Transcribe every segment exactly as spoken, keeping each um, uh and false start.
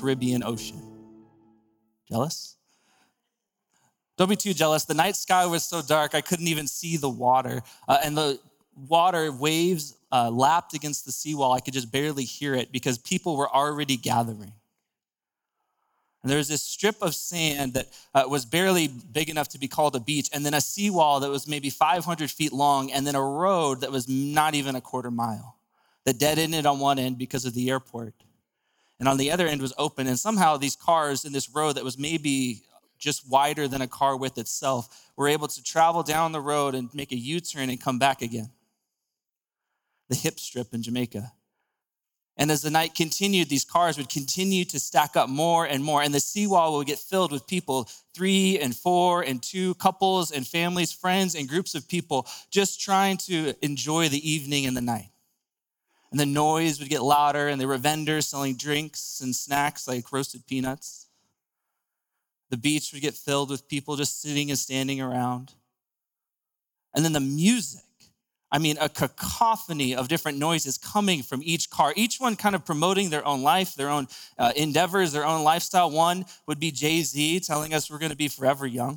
Caribbean Ocean. Jealous? Don't be too jealous. The night sky was so dark, I couldn't even see the water. Uh, and the water waves uh, lapped against the seawall. I could just barely hear it because people were already gathering. And there was this strip of sand that uh, was barely big enough to be called a beach, and then a seawall that was maybe five hundred feet long, and then a road that was not even a quarter mile that dead-ended on one end because of the airport. And on the other end was open, and somehow these cars in this road that was maybe just wider than a car width itself were able to travel down the road and make a U-turn and come back again. The hip strip in Jamaica. And as the night continued, these cars would continue to stack up more and more, and the seawall would get filled with people, three and four and two, couples and families, friends and groups of people just trying to enjoy the evening and the night. And the noise would get louder, and there were vendors selling drinks and snacks like roasted peanuts. The beach would get filled with people just sitting and standing around. And then the music. I mean, a cacophony of different noises coming from each car, each one kind of promoting their own life, their own uh, endeavors, their own lifestyle. One would be Jay-Z telling us we're going to be forever young.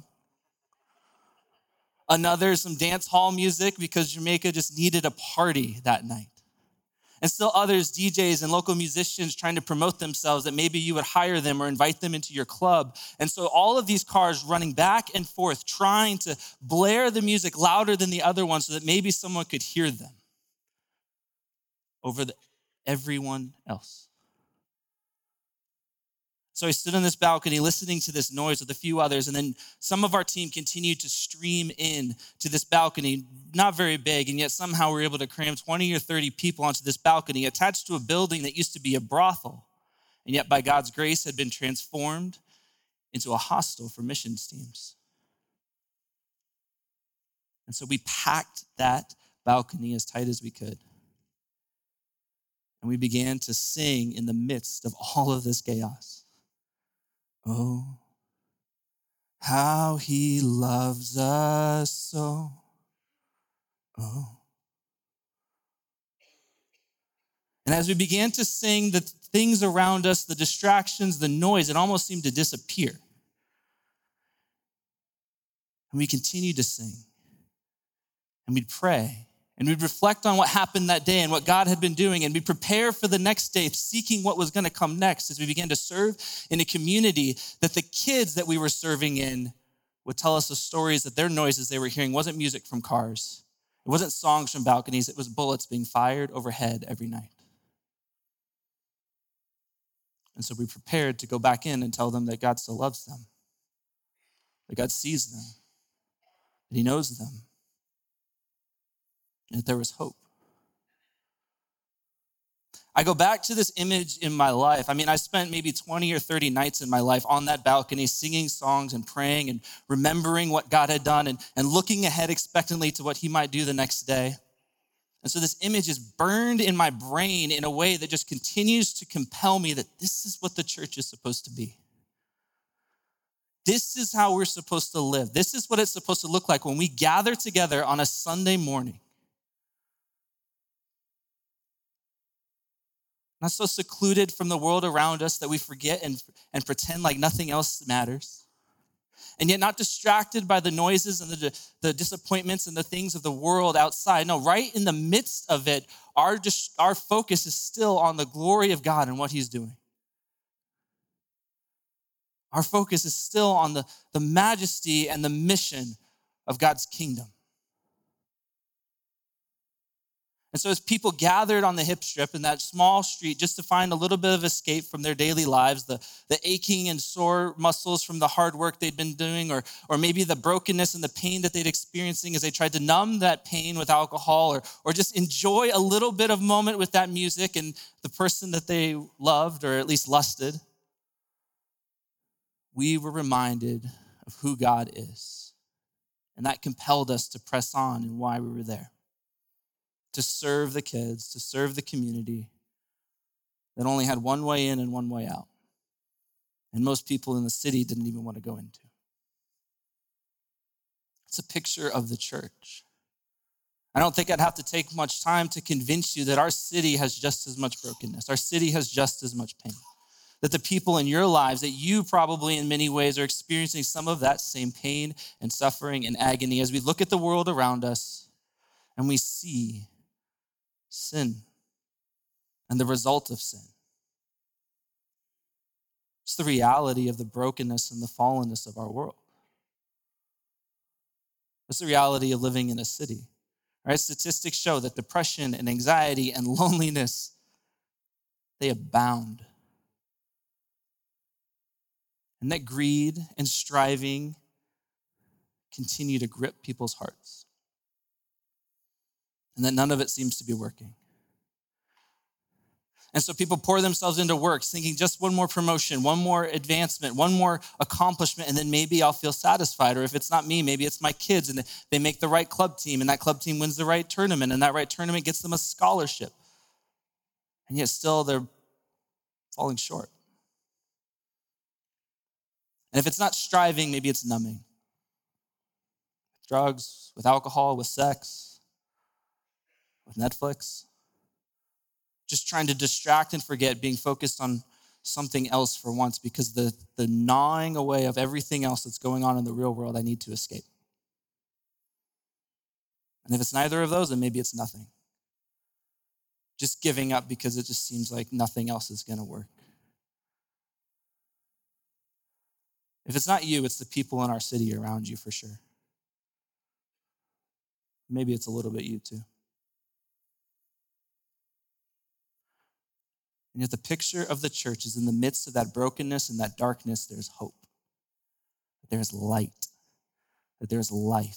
Another, some dance hall music because Jamaica just needed a party that night. And still others, D Js and local musicians trying to promote themselves that maybe you would hire them or invite them into your club. And so all of these cars running back and forth, trying to blare the music louder than the other one so that maybe someone could hear them over the, everyone else. So I stood on this balcony listening to this noise with a few others, and then some of our team continued to stream in to this balcony, not very big, and yet somehow we were able to cram twenty or thirty people onto this balcony attached to a building that used to be a brothel, and yet by God's grace had been transformed into a hostel for missions teams. And so we packed that balcony as tight as we could. And we began to sing in the midst of all of this chaos. Oh, how he loves us so. Oh. And as we began to sing, the things around us, the distractions, the noise, it almost seemed to disappear. And we continued to sing. And we'd pray. And we'd reflect on what happened that day and what God had been doing, and we'd prepare for the next day, seeking what was going to come next as we began to serve in a community that the kids that we were serving in would tell us the stories that their noises they were hearing wasn't music from cars. It wasn't songs from balconies. It was bullets being fired overhead every night. And so we prepared to go back in and tell them that God still loves them, that God sees them, that he knows them, and that there was hope. I go back to this image in my life. I mean, I spent maybe twenty or thirty nights in my life on that balcony singing songs and praying and remembering what God had done and, and looking ahead expectantly to what he might do the next day. And so this image is burned in my brain in a way that just continues to compel me that this is what the church is supposed to be. This is how we're supposed to live. This is what it's supposed to look like when we gather together on a Sunday morning. Not so secluded from the world around us that we forget and, and pretend like nothing else matters. And yet not distracted by the noises and the, the disappointments and the things of the world outside. No, right in the midst of it, our, our focus is still on the glory of God and what he's doing. Our focus is still on the, the majesty and the mission of God's kingdom. And so as people gathered on the hip strip in that small street just to find a little bit of escape from their daily lives, the, the aching and sore muscles from the hard work they'd been doing, or, or maybe the brokenness and the pain that they'd experiencing as they tried to numb that pain with alcohol, or, or just enjoy a little bit of moment with that music and the person that they loved or at least lusted, we were reminded of who God is. And that compelled us to press on and why we were there. To serve the kids, to serve the community that only had one way in and one way out. And most people in the city didn't even want to go into. It's a picture of the church. I don't think I'd have to take much time to convince you that our city has just as much brokenness. Our city has just as much pain. that the people in your lives, that you probably in many ways are experiencing some of that same pain and suffering and agony as we look at the world around us and we see sin and the result of sin. It's the reality of the brokenness and the fallenness of our world. It's the reality of living in a city. Right? Statistics show that depression and anxiety and loneliness, they abound. And that greed and striving continue to grip people's hearts. And that none of it seems to be working. And so people pour themselves into work thinking just one more promotion, one more advancement, one more accomplishment, and then maybe I'll feel satisfied. Or if it's not me, maybe it's my kids, and they make the right club team, and that club team wins the right tournament, and that right tournament gets them a scholarship. And yet still they're falling short. And if it's not striving, maybe it's numbing. With drugs, with alcohol, with sex, with Netflix. Just trying to distract and forget, being focused on something else for once because the, the gnawing away of everything else that's going on in the real world, I need to escape. And if it's neither of those, then maybe it's nothing. Just giving up because it just seems like nothing else is going to work. If it's not you, it's the people in our city around you for sure. Maybe it's a little bit you too. And yet the picture of the church is in the midst of that brokenness and that darkness, there's hope. That there's light. That there's life.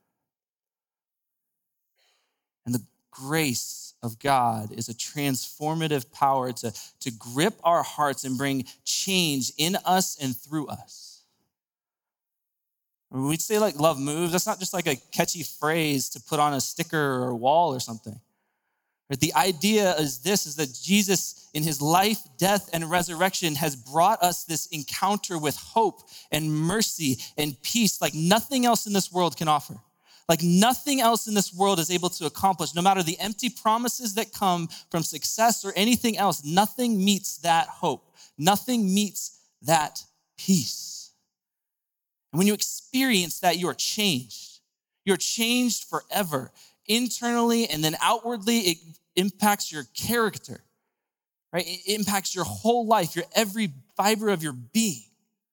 And the grace of God is a transformative power to, to grip our hearts and bring change in us and through us. When we say like love moves, that's not just like a catchy phrase to put on a sticker or a wall or something. The idea is this, is that Jesus in his life, death, and resurrection has brought us this encounter with hope and mercy and peace like nothing else in this world can offer. Like nothing else in this world is able to accomplish. No matter the empty promises that come from success or anything else, nothing meets that hope. Nothing meets that peace. And when you experience that, you are changed. You're changed forever. Internally and then outwardly, it impacts your character, right? It impacts your whole life, your every fiber of your being.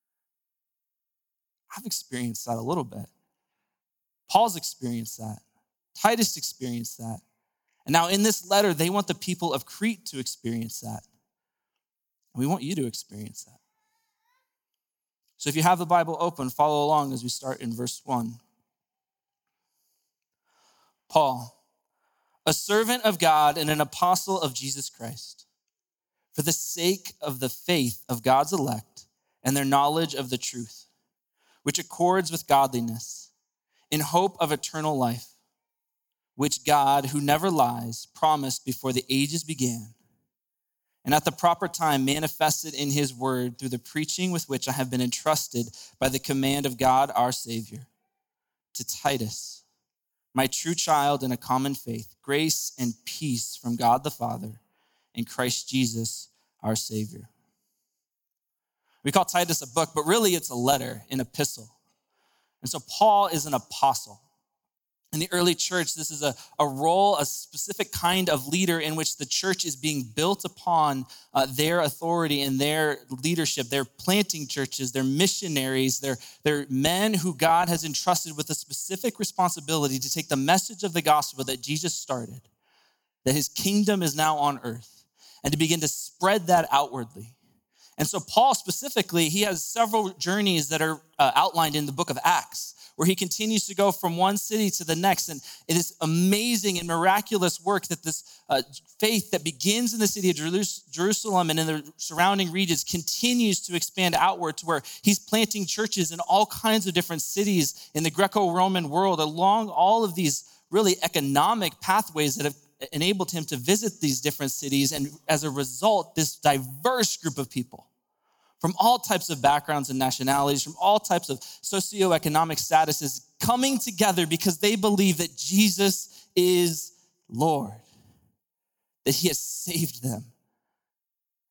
I've experienced that a little bit. Paul's experienced that. Titus experienced that. And now in this letter, they want the people of Crete to experience that. And we want you to experience that. So if you have the Bible open, follow along as we start in verse one. Paul, a servant of God and an apostle of Jesus Christ, for the sake of the faith of God's elect and their knowledge of the truth, which accords with godliness, in hope of eternal life, which God, who never lies, promised before the ages began, and at the proper time manifested in his word through the preaching with which I have been entrusted by the command of God our Savior, to Titus, my true child in a common faith, grace and peace from God the Father and Christ Jesus, our Savior. We call Titus a book, but really it's a letter, an epistle. And so Paul is an apostle. In the early church, this is a, a role, a specific kind of leader in which the church is being built upon uh, their authority and their leadership. They're planting churches, they're missionaries, they're, they're men who God has entrusted with a specific responsibility to take the message of the gospel that Jesus started, that his kingdom is now on earth, and to begin to spread that outwardly. And so Paul specifically, he has several journeys that are uh, outlined in the book of Acts, where he continues to go from one city to the next. And it is amazing and miraculous work that this uh, faith that begins in the city of Jerusalem and in the surrounding regions continues to expand outward to where he's planting churches in all kinds of different cities in the Greco-Roman world along all of these really economic pathways that have enabled him to visit these different cities. And as a result, this diverse group of people from all types of backgrounds and nationalities, from all types of socioeconomic statuses, coming together because they believe that Jesus is Lord, that he has saved them,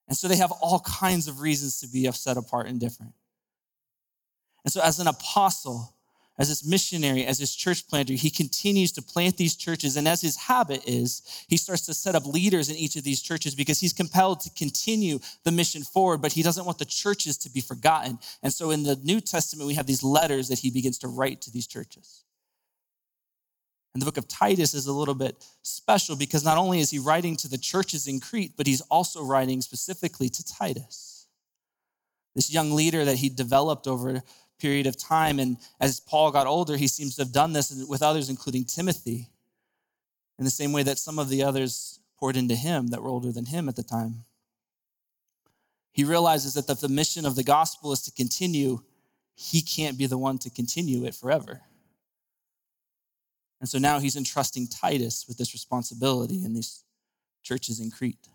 And so they have all kinds of reasons to be set apart and different. And so as an apostle, as this missionary, as this church planter, he continues to plant these churches. And as his habit is, he starts to set up leaders in each of these churches because he's compelled to continue the mission forward, but he doesn't want the churches to be forgotten. And so in the New Testament, we have these letters that he begins to write to these churches. And the book of Titus is a little bit special because not only is he writing to the churches in Crete, but he's also writing specifically to Titus, this young leader that he developed over a period of time. And as Paul got older, he seems to have done this with others, including Timothy, in the same way that some of the others poured into him that were older than him at the time. He realizes that if the mission of the gospel is to continue, he can't be the one to continue it forever. And so now he's entrusting Titus with this responsibility in these churches in Crete.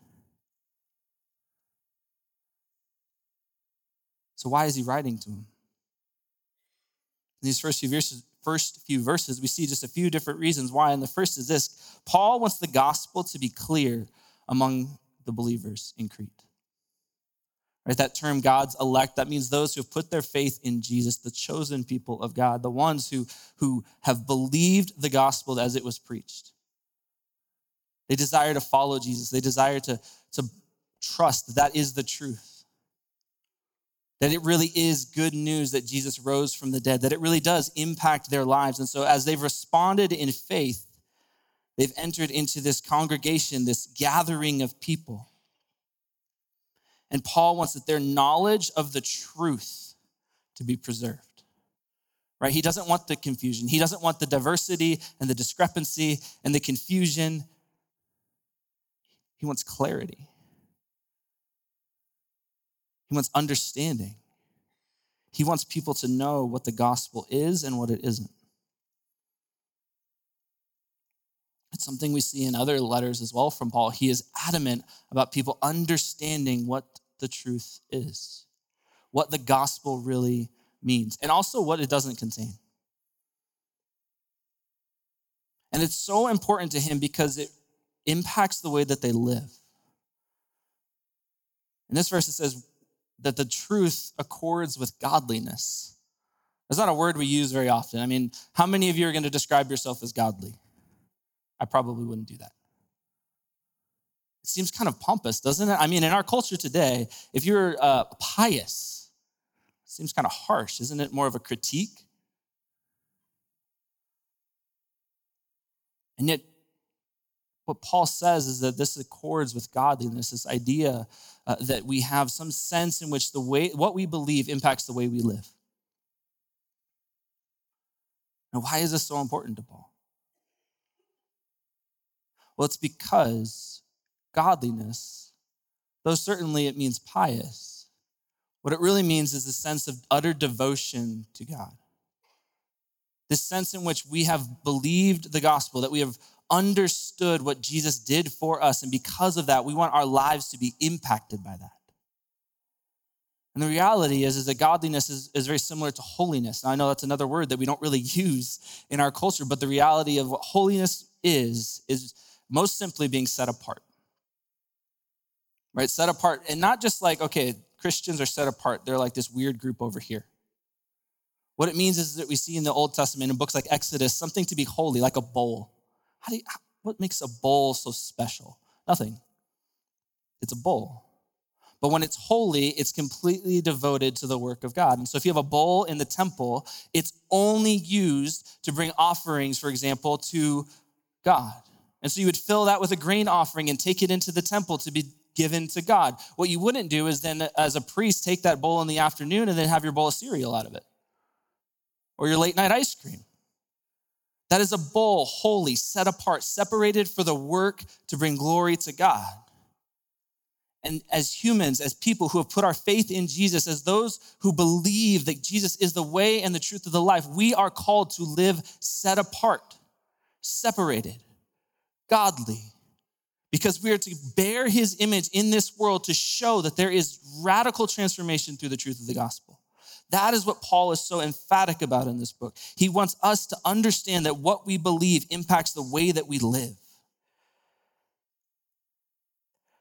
So why is he writing to him? In these first few verses, first few verses, we see just a few different reasons why. And the first is this: Paul wants the gospel to be clear among the believers in Crete. Right? That term, God's elect, that means those who have put their faith in Jesus, the chosen people of God, the ones who, who have believed the gospel as it was preached. They desire to follow Jesus. They desire to, to trust that that is the truth. That it really is good news that Jesus rose from the dead, that it really does impact their lives. And so as they've responded in faith, they've entered into this congregation, this gathering of people. And Paul wants that their knowledge of the truth to be preserved, right? He doesn't want the confusion. He doesn't want the diversity and the discrepancy and the confusion. He wants clarity. He wants understanding. He wants people to know what the gospel is and what it isn't. It's something we see in other letters as well from Paul. He is adamant about people understanding what the truth is, what the gospel really means, and also what it doesn't contain. And it's so important to him because it impacts the way that they live. In this verse, it says that the truth accords with godliness. That's not a word we use very often. I mean, how many of you are going to describe yourself as godly? I probably wouldn't do that. It seems kind of pompous, doesn't it? I mean, in our culture today, if you're uh, pious, it seems kind of harsh. Isn't it more of a critique? And yet, what Paul says is that this accords with godliness, this idea uh, that we have some sense in which the way what we believe impacts the way we live. Now, why is this so important to Paul? Well, it's because godliness, though certainly it means pious, what it really means is a sense of utter devotion to God. This sense in which we have believed the gospel, that we have understood what Jesus did for us, and because of that, we want our lives to be impacted by that. And the reality is, is that godliness is, is very similar to holiness. Now, I know that's another word that we don't really use in our culture, but the reality of what holiness is, is most simply being set apart. Right? Set apart, and not just like, okay, Christians are set apart. They're like this weird group over here. What it means is that we see in the Old Testament, in books like Exodus, something to be holy, like a bowl. How do you, what makes a bowl so special? Nothing. It's a bowl. But when it's holy, it's completely devoted to the work of God. And so if you have a bowl in the temple, it's only used to bring offerings, for example, to God. And so you would fill that with a grain offering and take it into the temple to be given to God. What you wouldn't do is then, as a priest, take that bowl in the afternoon and then have your bowl of cereal out of it, or your late night ice cream. That is a bowl, holy, set apart, separated for the work to bring glory to God. And as humans, as people who have put our faith in Jesus, as those who believe that Jesus is the way and the truth of the life, we are called to live set apart, separated, godly, because we are to bear his image in this world to show that there is radical transformation through the truth of the gospel. That is what Paul is so emphatic about in this book. He wants us to understand that what we believe impacts the way that we live.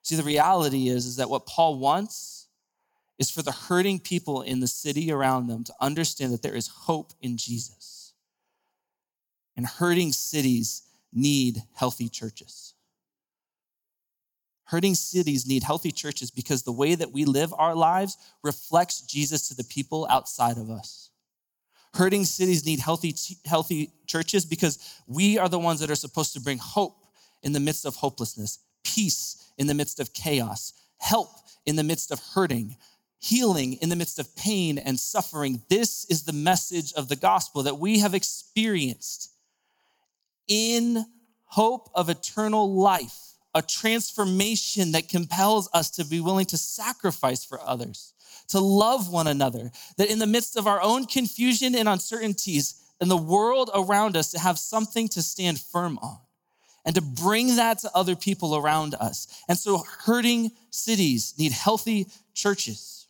See, the reality is, is that what Paul wants is for the hurting people in the city around them to understand that there is hope in Jesus. And hurting cities need healthy churches. Hurting cities need healthy churches because the way that we live our lives reflects Jesus to the people outside of us. Hurting cities need healthy, healthy churches because we are the ones that are supposed to bring hope in the midst of hopelessness, peace in the midst of chaos, help in the midst of hurting, healing in the midst of pain and suffering. This is the message of the gospel that we have experienced in hope of eternal life, a transformation that compels us to be willing to sacrifice for others, to love one another, that in the midst of our own confusion and uncertainties in the world around us, to have something to stand firm on and to bring that to other people around us. And so hurting cities need healthy churches.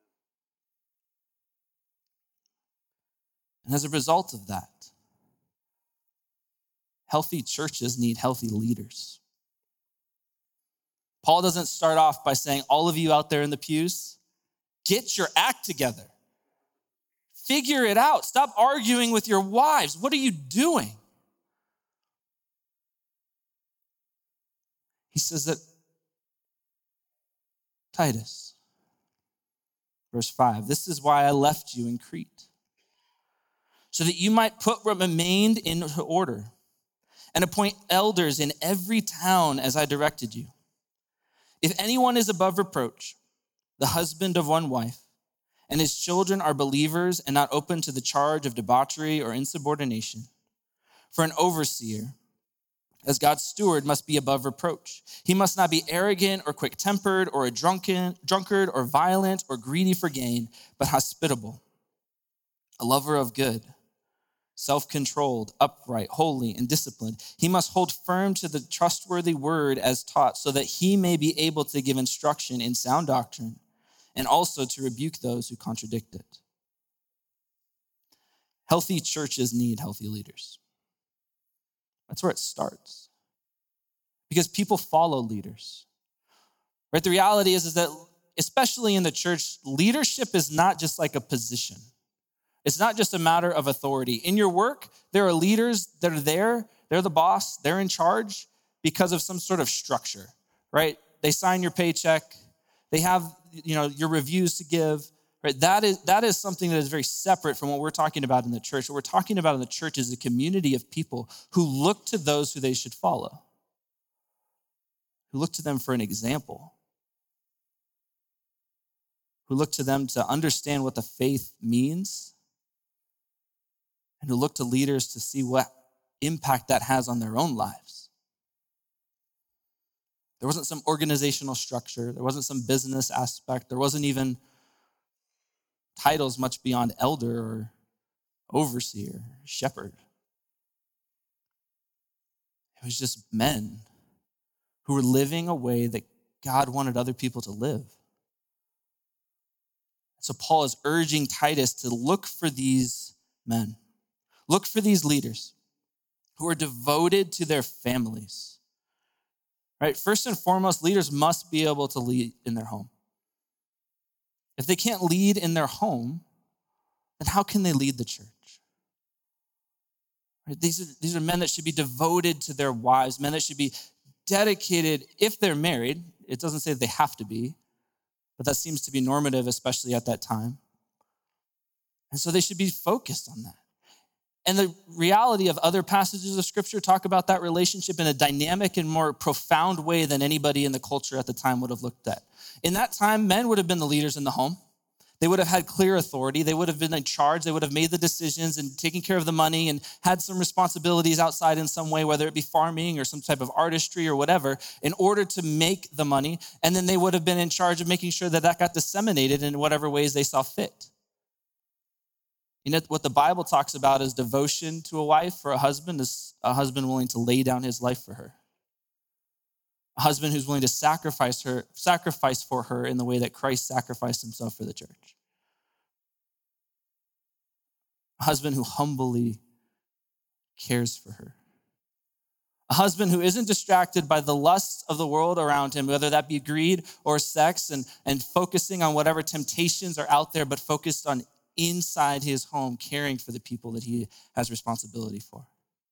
And as a result of that, healthy churches need healthy leaders. Paul doesn't start off by saying, all of you out there in the pews, get your act together. Figure it out. Stop arguing with your wives. What are you doing? He says that Titus, verse five, this is why I left you in Crete, so that you might put what remained into order and appoint elders in every town as I directed you. If anyone is above reproach, the husband of one wife, and his children are believers and not open to the charge of debauchery or insubordination, for an overseer, as God's steward, must be above reproach. He must not be arrogant or quick-tempered or a drunken, drunkard or violent or greedy for gain, but hospitable, a lover of good, self-controlled, upright, holy, and disciplined. He must hold firm to the trustworthy word as taught, so that he may be able to give instruction in sound doctrine and also to rebuke those who contradict it. Healthy churches need healthy leaders. That's where it starts. Because people follow leaders. Right? The reality is, is that, especially in the church, leadership is not just like a position. It's not just a matter of authority. In your work, there are leaders that are there. They're the boss. They're in charge because of some sort of structure, right? They sign your paycheck. They have, you know, your reviews to give, right? That is, that is something that is very separate from what we're talking about in the church. What we're talking about in the church is a community of people who look to those who they should follow, who look to them for an example, who look to them to understand what the faith means, and who look to leaders to see what impact that has on their own lives. There wasn't some organizational structure. There wasn't some business aspect. There wasn't even titles much beyond elder or overseer, shepherd. It was just men who were living a way that God wanted other people to live. So Paul is urging Titus to look for these men. Look for these leaders who are devoted to their families. Right? First and foremost, leaders must be able to lead in their home. If they can't lead in their home, then how can they lead the church? Right? These are, these are men that should be devoted to their wives, men that should be dedicated if they're married. It doesn't say they have to be, but that seems to be normative, especially at that time. And so they should be focused on that. And the reality of other passages of scripture talk about that relationship in a dynamic and more profound way than anybody in the culture at the time would have looked at. In that time, men would have been the leaders in the home. They would have had clear authority. They would have been in charge. They would have made the decisions and taken care of the money and had some responsibilities outside in some way, whether it be farming or some type of artistry or whatever, in order to make the money. And then they would have been in charge of making sure that that got disseminated in whatever ways they saw fit. You know, what the Bible talks about is devotion to a wife. For a husband is a husband willing to lay down his life for her. A husband who's willing to sacrifice her, sacrifice for her in the way that Christ sacrificed himself for the church. A husband who humbly cares for her. A husband who isn't distracted by the lusts of the world around him, whether that be greed or sex, and, and focusing on whatever temptations are out there, but focused on inside his home, caring for the people that he has responsibility for.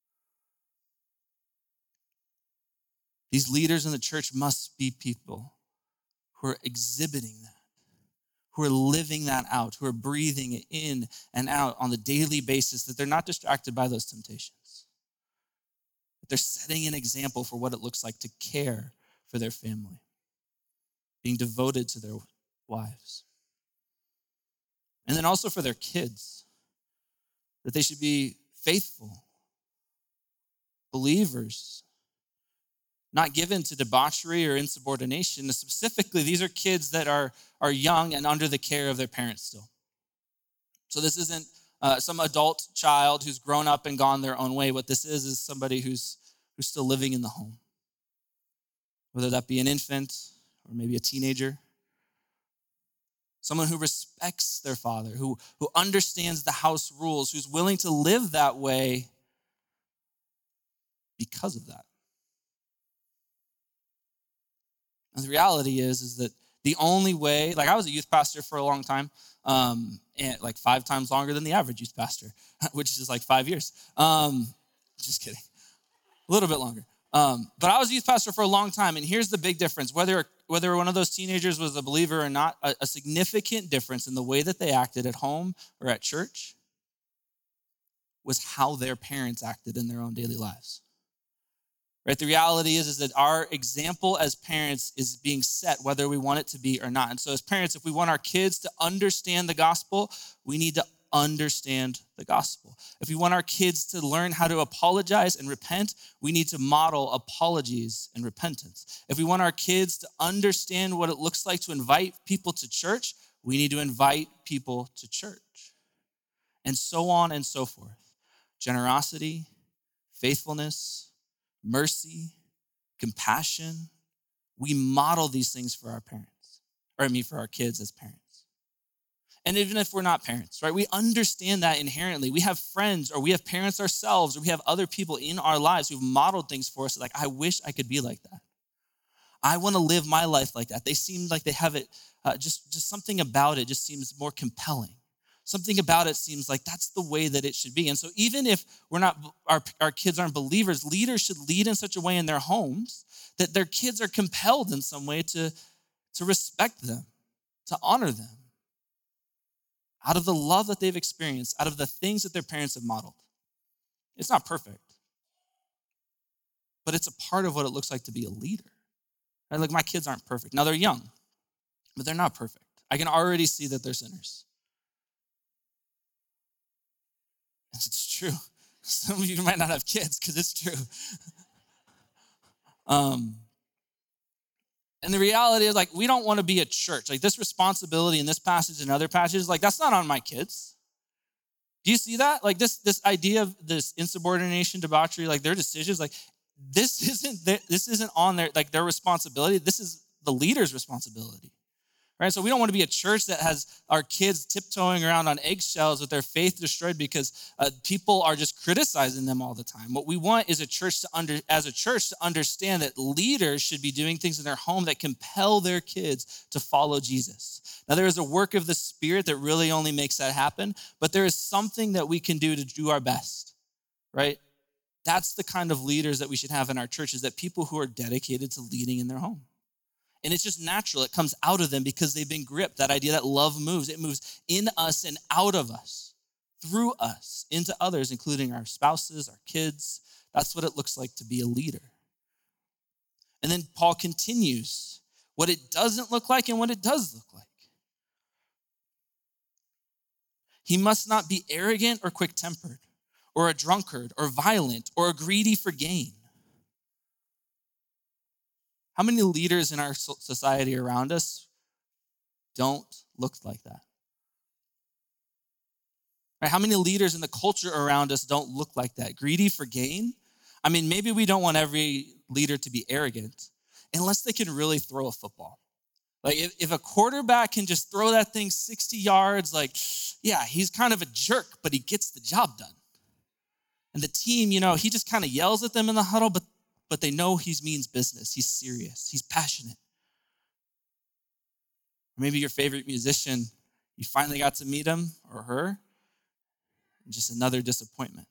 These leaders in the church must be people who are exhibiting that, who are living that out, who are breathing it in and out on the daily basis, that they're not distracted by those temptations. They're setting an example for what it looks like to care for their family, being devoted to their wives. And then also for their kids, that they should be faithful believers, not given to debauchery or insubordination. And specifically, these are kids that are, are young and under the care of their parents still. So this isn't uh, some adult child who's grown up and gone their own way. What this is is somebody who's who's still living in the home, whether that be an infant or maybe a teenager, someone who respects their father, who, who understands the house rules, who's willing to live that way because of that. And the reality is, is that the only way, like I was a youth pastor for a long time, um, and like five times longer than the average youth pastor, which is like five years. Um, just kidding. A little bit longer. Um, but I was a youth pastor for a long time, and here's the big difference. Whether, whether one of those teenagers was a believer or not, a, a significant difference in the way that they acted at home or at church was how their parents acted in their own daily lives. Right? The reality is, is that our example as parents is being set whether we want it to be or not. And so as parents, if we want our kids to understand the gospel, we need to understand the gospel. If we want our kids to learn how to apologize and repent, we need to model apologies and repentance. If we want our kids to understand what it looks like to invite people to church, we need to invite people to church. And so on and so forth. Generosity, faithfulness, mercy, compassion. We model these things for our parents, or I mean for our kids as parents. And even if we're not parents, right, we understand that inherently. We have friends or we have parents ourselves or we have other people in our lives who've modeled things for us. Like, I wish I could be like that. I want to live my life like that. They seem like they have it, uh, just, just something about it just seems more compelling. Something about it seems like that's the way that it should be. And so even if we're not, our, our kids aren't believers, leaders should lead in such a way in their homes that their kids are compelled in some way to, to respect them, to honor them, out of the love that they've experienced, out of the things that their parents have modeled. It's not perfect, but it's a part of what it looks like to be a leader. Right? Like, my kids aren't perfect. Now, they're young, but they're not perfect. I can already see that they're sinners. It's true. Some of you might not have kids because it's true. um, and the reality is, like, we don't want to be a church. Like, this responsibility in this passage and other passages, like, that's not on my kids. Do you see that? Like, this this idea of this insubordination, debauchery, like their decisions, like this isn't their, this isn't on their like their responsibility. This is the leader's responsibility. Right? So we don't want to be a church that has our kids tiptoeing around on eggshells with their faith destroyed because uh, people are just criticizing them all the time. What we want is a church to under, as a church to understand that leaders should be doing things in their home that compel their kids to follow Jesus. Now, there is a work of the Spirit that really only makes that happen, but there is something that we can do to do our best, right? That's the kind of leaders that we should have in our churches, that people who are dedicated to leading in their home. And it's just natural. It comes out of them because they've been gripped. That idea that love moves. It moves in us and out of us, through us, into others, including our spouses, our kids. That's what it looks like to be a leader. And then Paul continues what it doesn't look like and what it does look like. He must not be arrogant or quick-tempered, or a drunkard, or violent, or greedy for gain. How many leaders in our society around us don't look like that? Right? How many leaders in the culture around us don't look like that? Greedy for gain? I mean, maybe we don't want every leader to be arrogant unless they can really throw a football. Like, if, if a quarterback can just throw that thing sixty yards, like, yeah, he's kind of a jerk, but he gets the job done. And the team, you know, he just kind of yells at them in the huddle, but but they know he means business. He's serious. He's passionate. Or maybe your favorite musician, you finally got to meet him or her, and just another disappointment.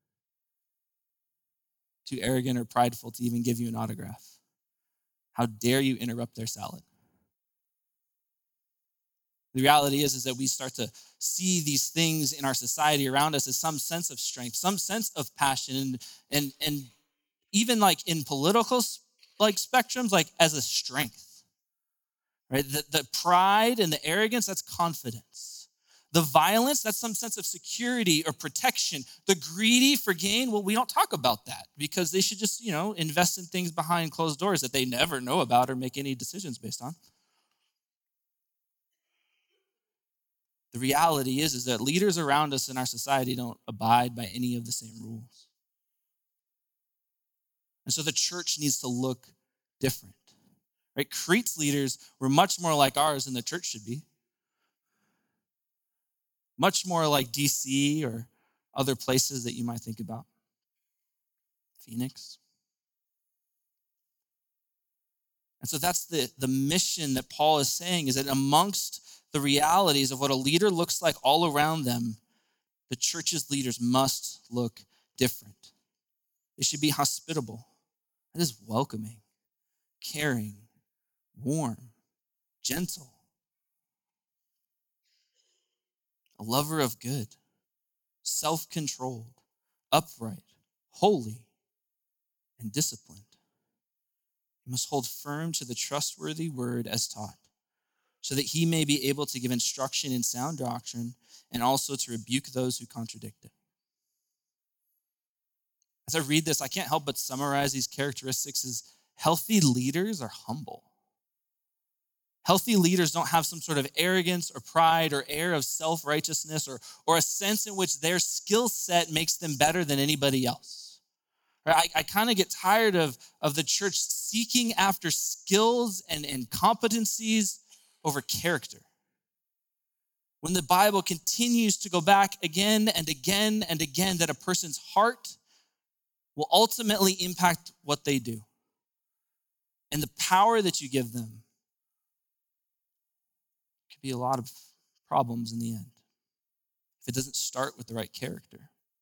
Too arrogant or prideful to even give you an autograph. How dare you interrupt their salad? The reality is, is that we start to see these things in our society around us as some sense of strength, some sense of passion, and and and even like in political like spectrums, like as a strength, right? The, the pride and the arrogance, that's confidence. The violence, that's some sense of security or protection. The greedy for gain, well, we don't talk about that because they should just, you know, invest in things behind closed doors that they never know about or make any decisions based on. The reality is, is that leaders around us in our society don't abide by any of the same rules. And so the church needs to look different, right? Crete's leaders were much more like ours than the church should be. Much more like D C or other places that you might think about. Phoenix. And so that's the, the mission that Paul is saying, is that amongst the realities of what a leader looks like all around them, the church's leaders must look different. They should be hospitable. That is welcoming, caring, warm, gentle, a lover of good, self-controlled, upright, holy, and disciplined. He must hold firm to the trustworthy word as taught, so that he may be able to give instruction in sound doctrine and also to rebuke those who contradict it. As I read this, I can't help but summarize these characteristics as healthy leaders are humble. Healthy leaders don't have some sort of arrogance or pride or air of self-righteousness or, or a sense in which their skill set makes them better than anybody else. I, I kind of get tired of, of the church seeking after skills and, and competencies over character. When the Bible continues to go back again and again and again that a person's heart will ultimately impact what they do. And the power that you give them could be a lot of problems in the end if it doesn't start with the right character.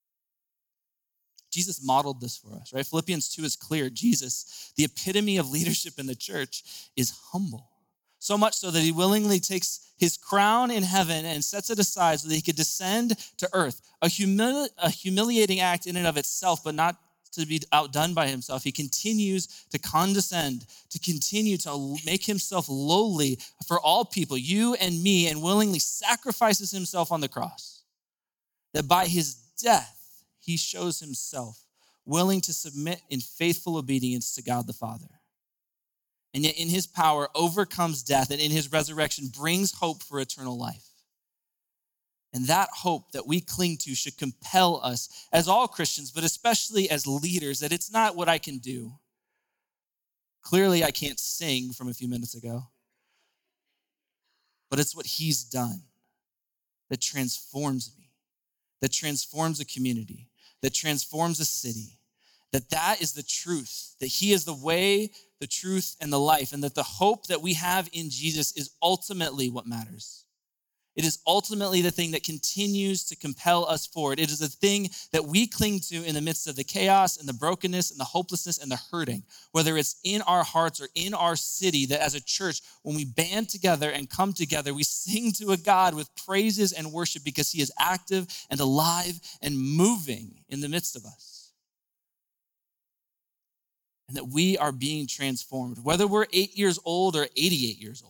Jesus modeled this for us, right? Philippians two is clear. Jesus, the epitome of leadership in the church, is humble. So much so that he willingly takes his crown in heaven and sets it aside so that he could descend to earth. A, humili- a humiliating act in and of itself, but not to be outdone by himself. He continues to condescend, to continue to make himself lowly for all people, you and me, and willingly sacrifices himself on the cross. That by his death, he shows himself willing to submit in faithful obedience to God the Father. And yet in his power overcomes death, and in his resurrection brings hope for eternal life. And that hope that we cling to should compel us as all Christians, but especially as leaders, that it's not what I can do. Clearly, I can't sing from a few minutes ago, but it's what he's done that transforms me, that transforms a community, that transforms a city, that that is the truth, that he is the way, the truth, and the life, and that the hope that we have in Jesus is ultimately what matters. It is ultimately the thing that continues to compel us forward. It is the thing that we cling to in the midst of the chaos and the brokenness and the hopelessness and the hurting, whether it's in our hearts or in our city, that as a church, when we band together and come together, we sing to a God with praises and worship because he is active and alive and moving in the midst of us. And that we are being transformed, whether we're eight years old or eighty-eight years old.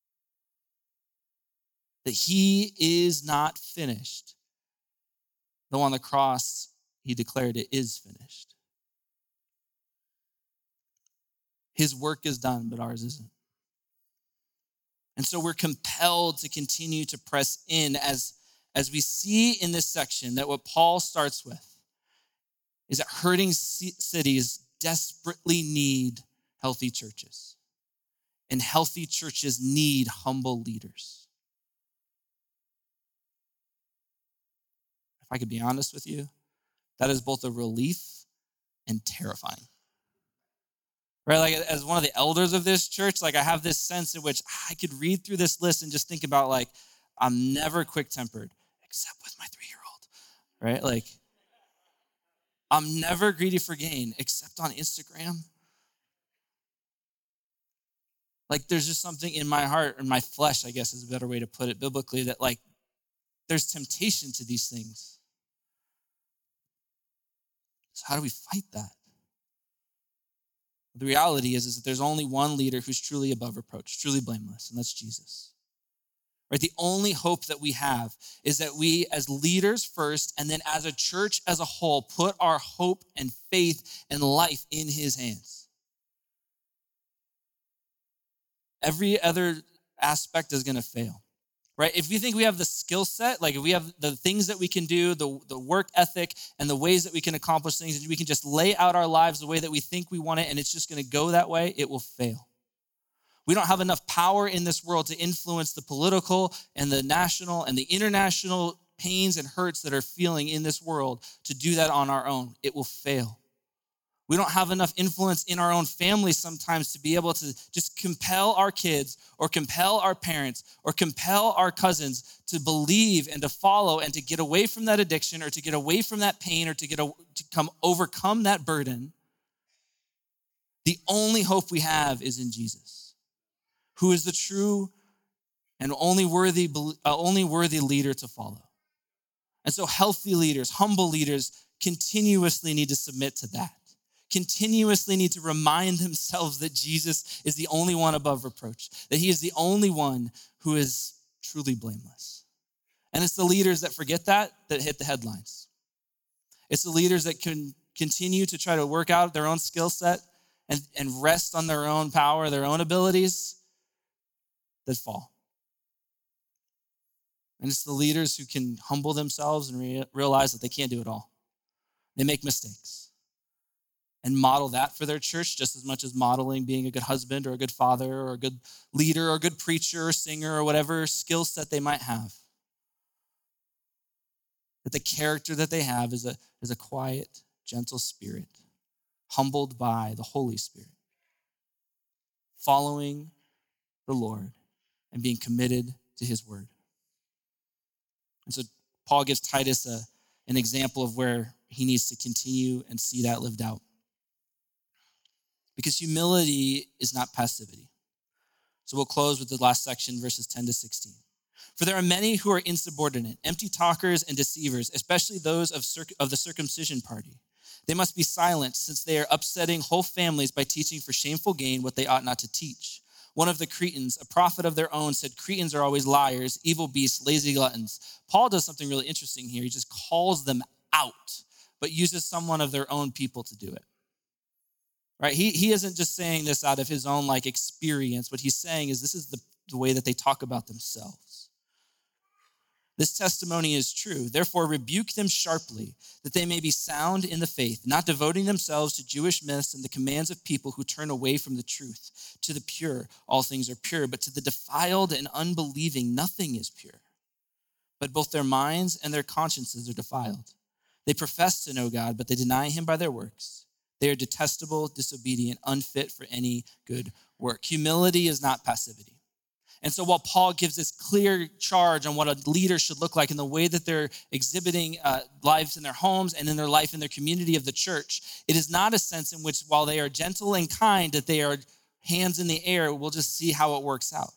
That he is not finished. Though on the cross, he declared it is finished. His work is done, but ours isn't. And so we're compelled to continue to press in as, as we see in this section that what Paul starts with is that hurting cities desperately need healthy churches. And healthy churches need humble leaders. If I could be honest with you, that is both a relief and terrifying. right? Like as one of the elders of this church, like I have this sense in which I could read through this list and just think about like, I'm never quick-tempered, except with my three-year-old, right? Like, I'm never greedy for gain, except on Instagram. Like there's just something in my heart, or my flesh, I guess is a better way to put it biblically, that like there's temptation to these things. So how do we fight that? The reality is, is that there's only one leader who's truly above reproach, truly blameless, and that's Jesus. Right? The only hope that we have is that we as leaders first, and then as a church as a whole, put our hope and faith and life in his hands. Every other aspect is going to fail. Right? If we think we have the skill set, like if we have the things that we can do, the, the work ethic and the ways that we can accomplish things, and we can just lay out our lives the way that we think we want it, and it's just going to go that way, it will fail. We don't have enough power in this world to influence the political and the national and the international pains and hurts that are feeling in this world to do that on our own. It will fail. We don't have enough influence in our own family sometimes to be able to just compel our kids or compel our parents or compel our cousins to believe and to follow and to get away from that addiction or to get away from that pain or to get a, to come overcome that burden. The only hope we have is in Jesus, who is the true and only worthy, uh, only worthy leader to follow. And so healthy leaders, humble leaders continuously need to submit to that. Continuously need to remind themselves that Jesus is the only one above reproach, that he is the only one who is truly blameless. And it's the leaders that forget that that hit the headlines. It's the leaders that can continue to try to work out their own skill set and, and rest on their own power, their own abilities that fall. And it's the leaders who can humble themselves and re- realize that they can't do it all. They make mistakes. And model that for their church just as much as modeling being a good husband or a good father or a good leader or a good preacher or singer or whatever skill set they might have. That the character that they have is a, is a quiet, gentle spirit, humbled by the Holy Spirit, following the Lord and being committed to his word. And so Paul gives Titus a, an example of where he needs to continue and see that lived out. Because humility is not passivity. So we'll close with the last section, verses ten to sixteen. For there are many who are insubordinate, empty talkers and deceivers, especially those of, circ- of the circumcision party. They must be silent, since they are upsetting whole families by teaching for shameful gain what they ought not to teach. One of the Cretans, a prophet of their own, said, Cretans are always liars, evil beasts, lazy gluttons. Paul does something really interesting here. He just calls them out, but uses someone of their own people to do it. Right? He, he isn't just saying this out of his own like experience. What he's saying is this is the, the way that they talk about themselves. This testimony is true. Therefore, rebuke them sharply, that they may be sound in the faith, not devoting themselves to Jewish myths and the commands of people who turn away from the truth. To the pure, all things are pure, but to the defiled and unbelieving, nothing is pure. But both their minds and their consciences are defiled. They profess to know God, but they deny him by their works. They are detestable, disobedient, unfit for any good work. Humility is not passivity. And so while Paul gives this clear charge on what a leader should look like in the way that they're exhibiting uh, lives in their homes and in their life in their community of the church, it is not a sense in which while they are gentle and kind, that they are hands in the air, we'll just see how it works out.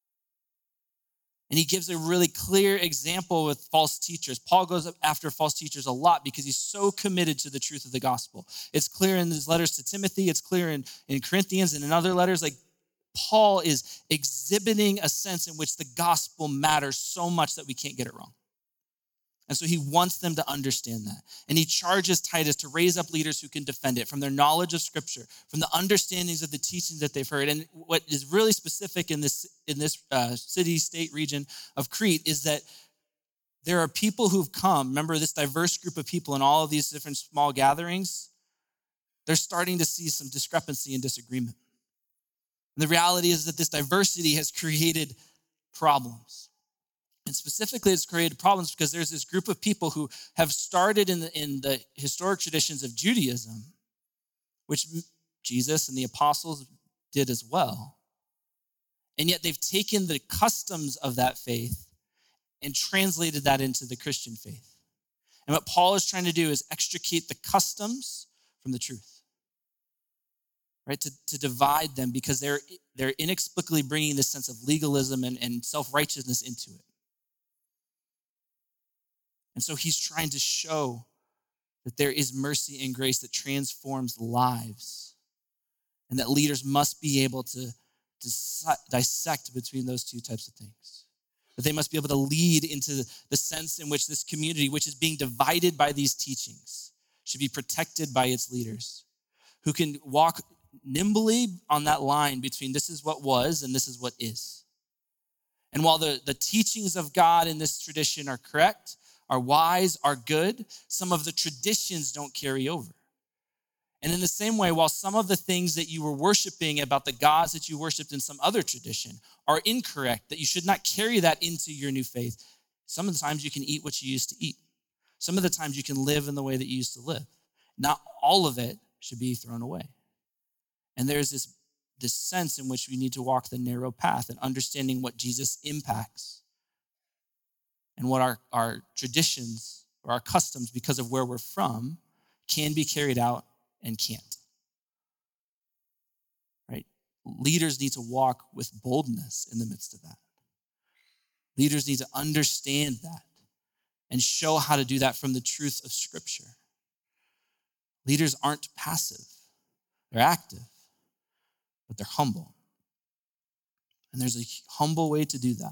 And he gives a really clear example with false teachers. Paul goes after false teachers a lot because he's so committed to the truth of the gospel. It's clear in his letters to Timothy. It's clear in, in Corinthians and in other letters. Like Paul is exhibiting a sense in which the gospel matters so much that we can't get it wrong. And so he wants them to understand that. And he charges Titus to raise up leaders who can defend it from their knowledge of scripture, from the understandings of the teachings that they've heard. And what is really specific in this, in this uh, city, state, region of Crete is that there are people who've come, remember this diverse group of people in all of these different small gatherings, they're starting to see some discrepancy and disagreement. And the reality is that this diversity has created problems. And specifically, it's created problems because there's this group of people who have started in the, in the historic traditions of Judaism, which Jesus, and the apostles did as well. And yet they've taken the customs of that faith and translated that into the Christian faith. And what Paul is trying to do is extricate the customs from the truth, right? To, to divide them because they're, they're inexplicably bringing this sense of legalism and, and self-righteousness into it. And so he's trying to show that there is mercy and grace that transforms lives, and that leaders must be able to, to dissect between those two types of things. That they must be able to lead into the sense in which this community, which is being divided by these teachings, should be protected by its leaders, who can walk nimbly on that line between this is what was and this is what is. And while the, the teachings of God in this tradition are correct, are wise, are good, some of the traditions don't carry over. And in the same way, while some of the things that you were worshiping about the gods that you worshiped in some other tradition are incorrect, that you should not carry that into your new faith, some of the times you can eat what you used to eat. Some of the times you can live in the way that you used to live. Not all of it should be thrown away. And there's this, this sense in which we need to walk the narrow path and understanding what Jesus impacts and what our, our traditions or our customs, because of where we're from, can be carried out and can't, right? Leaders need to walk with boldness in the midst of that. Leaders need to understand that and show how to do that from the truth of Scripture. Leaders aren't passive. They're active, but they're humble. And there's a humble way to do that.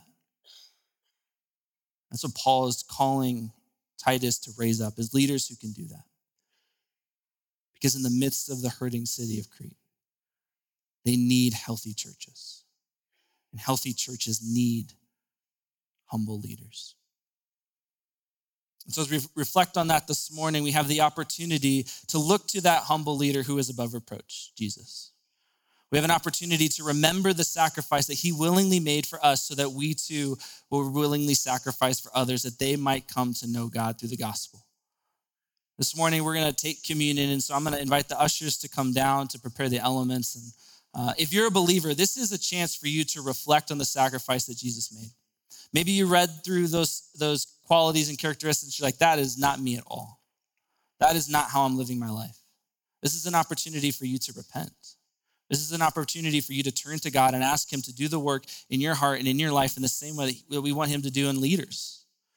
That's what Paul is calling Titus to raise up, is leaders who can do that. Because in the midst of the hurting city of Crete, they need healthy churches. And healthy churches need humble leaders. And so as we reflect on that this morning, we have the opportunity to look to that humble leader who is above reproach, Jesus. We have an opportunity to remember the sacrifice that he willingly made for us so that we too will willingly sacrifice for others, that they might come to know God through the gospel. This morning, we're going to take communion, and so I'm going to invite the ushers to come down to prepare the elements. And uh, if you're a believer, this is a chance for you to reflect on the sacrifice that Jesus made. Maybe you read through those, those qualities and characteristics, you're like, that is not me at all. That is not how I'm living my life. This is an opportunity for you to repent. This is an opportunity for you to turn to God and ask him to do the work in your heart and in your life in the same way that we want him to do in leaders.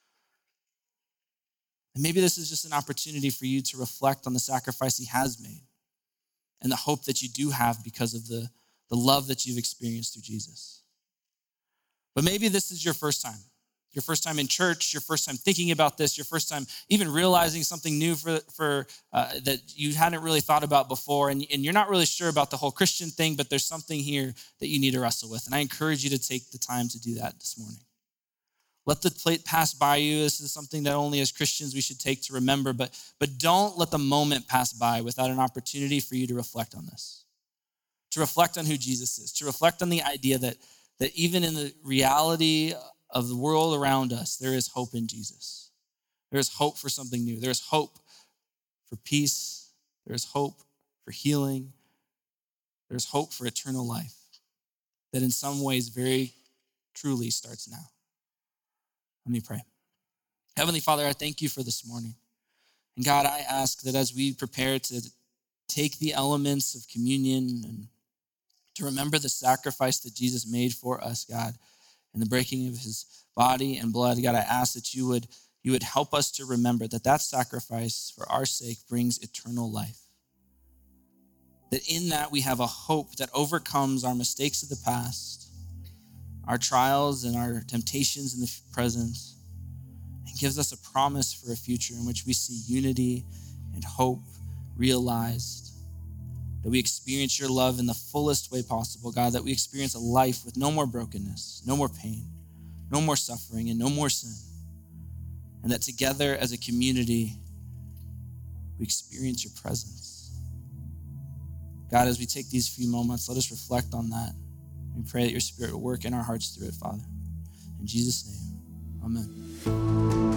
And maybe this is just an opportunity for you to reflect on the sacrifice he has made and the hope that you do have because of the, the love that you've experienced through Jesus. But maybe this is your first time. Your first time in church, your first time thinking about this, your first time even realizing something new for, for uh, that you hadn't really thought about before, and, and you're not really sure about the whole Christian thing, but there's something here that you need to wrestle with. And I encourage you to take the time to do that this morning. Let the plate pass by you. This is something that only as Christians we should take to remember, but, but don't let the moment pass by without an opportunity for you to reflect on this, to reflect on who Jesus is, to reflect on the idea that, that even in the reality of the world around us, there is hope in Jesus. There is hope for something new. There is hope for peace. There is hope for healing. There's hope for eternal life that in some ways very truly starts now. Let me pray. Heavenly Father, I thank you for this morning. And God, I ask that as we prepare to take the elements of communion and to remember the sacrifice that Jesus made for us, God, and the breaking of his body and blood, God, I ask that you would, you would help us to remember that that sacrifice for our sake brings eternal life. That in that we have a hope that overcomes our mistakes of the past, our trials and our temptations in the present, and gives us a promise for a future in which we see unity and hope realized, that we experience your love in the fullest way possible, God, that we experience a life with no more brokenness, no more pain, no more suffering, and no more sin, and that together as a community, we experience your presence. God, as we take these few moments, let us reflect on that. We pray that your Spirit will work in our hearts through it, Father. In Jesus' name, amen.